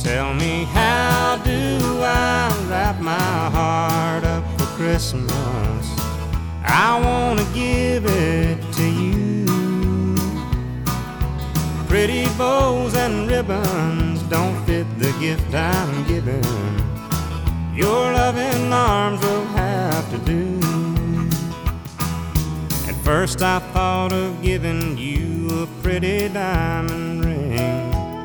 Tell me, how do I wrap my heart up for Christmas? I wanna give it to you. Pretty bows and ribbons don't fit the gift I'm giving. Your loving arms will have to do. At first I thought of giving you a pretty diamond ring,